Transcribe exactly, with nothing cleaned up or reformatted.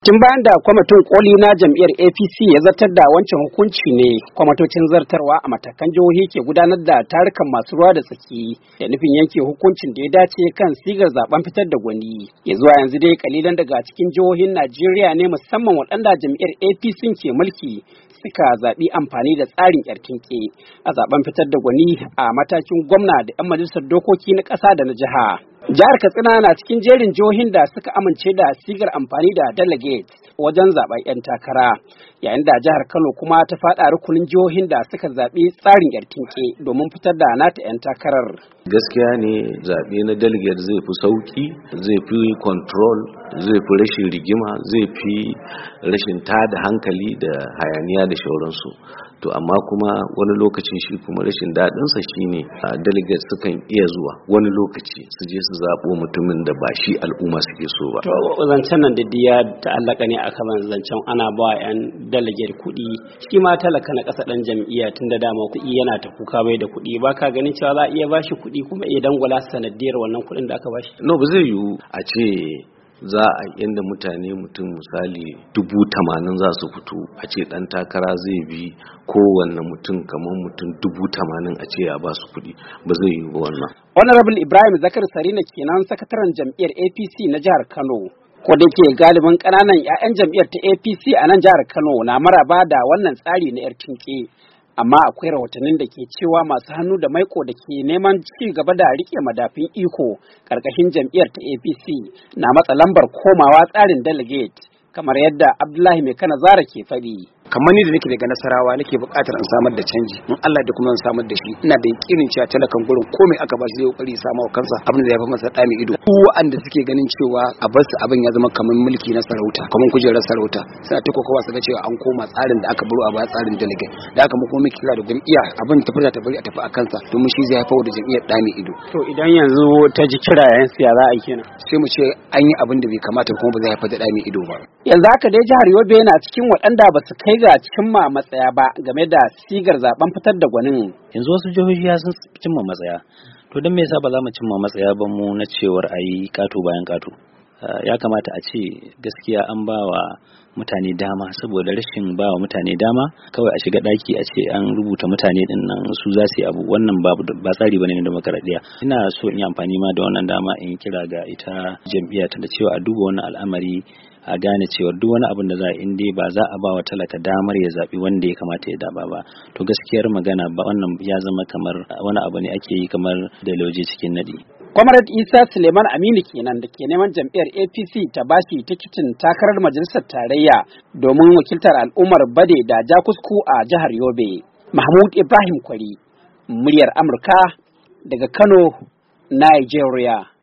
Tun bayan da kwamitin koli na jam'iyyar A P C ya zartar da wancan hukunci ne, kwamitocin zartarwa a matakan jihohi ke gudanar da tarukan masu ruwa da tsaki da nufin yanke hukuncin da ya dace kan sigar zaben fitar da gwani. Ya zuwa yanzu dai kalilan daga cikin jihohin Najeriya ne musamman waɗanda jam'iyyar A P C ke mulki suka zaɓi amfani da tsarin yarkinke a zaben fitar da gwani a matakin gwamna da 'yan majalisar dokoki na ƙasa da na jiha. Jihar Katsina na cikin jerin jihohin da suka amince da sigar amfani da delegate wajen zaben 'yan takara, yayin da jihar Kano kuma ta faɗa rukunin jihohin da suka zaɓi tsarin yartinke domin fitar da nata 'yan takarar. Gaskiya ne zaɓe na delegate zai fi sauƙi, zai fi control, zai fi rashin rigima, zai fi rashin tada hankali da hayaniya da shauransu. To amma kuma wani lokacin shi kuma rashin daɗinsa shine delegate sukan iya zuwa wani lokaci su je su zaɓo mutumin da ba shi al'umma suke so ba. To zancen nan da ya ta'allaka ne akan zancen ana ba 'yan delegate kuɗi, shi ma talaka na ƙasa ɗan jam'iyya tun da dama kuɗi yana ta kuka bai da kuɗi, ba ka ganin cewa za a iya bashi kuɗi kuma iya dangwala sanadiyar wannan kuɗin da aka bashi? No, ba zai yiwu a ce za a inda mutane mutum misali dubu tamanin za su fito a ce dan takara zai bi kowanne mutum kamar mutum dubu tamanin a ce ya ba su kuɗi, ba zai yi wannan. Honorable Ibrahim Zakar Sarina kenan sakataren jam'iyyar A P C na jihar Kano. Ko da ke galibin ƙananan 'ya'yan jam'iyyar ta A P C a nan jihar Kano na maraba da wannan tsari na 'yar tinke. Amma akwai rahotannin da ke cewa masu hannu da maiko da ke neman ci gaba da rike madafin iko karkashin jam'iyyar ta A P C na matsa lambar komawa tsarin delegate, kamar yadda Abdullahi Mai Kana Zara ke faɗi. Kamar ni da nake daga Nasarawa nake buƙatar in samar da canji, in Allah da kuma in samar da shi, ina da yakinin cewa talakan gurin komai aka ba shi zai kokari ya samu kansa abin da ya fi masa dami ido. Ku wanda suke ganin cewa a bar su abin ya zama kamar mulki na sarauta, kamar kujerar sarauta, suna ta kokawa su ga cewa an koma tsarin da aka baro a baya, tsarin delegate. Da haka mu kuma muke kira da jam'iyya abin tafi da ta bari a tafi a kansa domin shi zai haifar da jam'iyyar dami ido. To idan yanzu ta ji kira yayin siya za a yi kenan, sai mu ce an yi abin da bai kamata kuma ba zai haifar da dami ido ba. Yanzu haka dai jihar Yobe yana cikin waɗanda ba su kai ga cimma matsaya ba game da sigar zaben fitar da gwanin. Yanzu wasu jihohi ya sun cimma matsaya, to don me yasa ba za mu cimma matsaya ba mu na cewar a yi ƙato bayan ƙato? Ya kamata a ce gaskiya an ba wa mutane dama, saboda rashin ba wa mutane dama kawai a shiga ɗaki a ce an rubuta mutane din nan su za su yi abu, wannan ba tsari bane na demokaradiyya. Ina so in yi amfani ma da wannan dama in kira ga ita jam'iyya ta da cewa a duba wannan al'amari, a gane cewa duk wani abin da za a in dai ba za a ba wa talaka damar ya zaɓi wanda ya kamata ya daba ba, to gaskiyar magana ba wannan ya zama kamar wani abu ne ake yi kamar da lauje cikin nadi. Comrade Isa Suleiman Aminu kenan da ke neman jam'iyyar A P C ta bashi tikitin takarar majalisar tarayya domin wakiltar al'ummar Bade da Jakusku a jihar Yobe. Mahmud Ibrahim Kwari, muryar Amurka daga Kano, Nigeria.